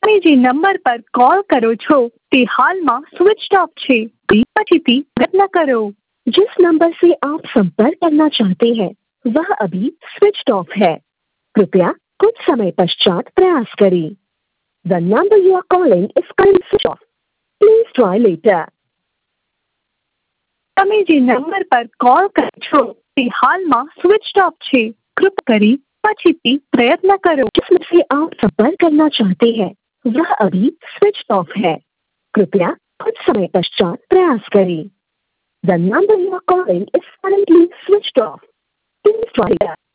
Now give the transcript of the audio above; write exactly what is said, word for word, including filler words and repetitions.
તમે જે નંબર પર कॉल करो છો તે हालમાં स्विच ऑफ છે। पछीથી प्रयत्न करो। जिस नंबर से आप संपर्क करना चाहते हैं वह अभी स्विच ऑफ है। कृपया कुछ समय पश्चात प्रयास करें। The number you are calling is currently switched off. Please try later. તમે જે નંબર પર कॉल કરો છો તે હાલમાં स्विच ऑफ છે। कृपया કરી पछीથી प्रयत्न करो। जिस नंबर से आप संपर्क करना चाहते हैं वह अभी स्विच ऑफ है। कृपया कुछ समय पश्चात प्रयास करें। The number you are calling is currently switched off. Please try later.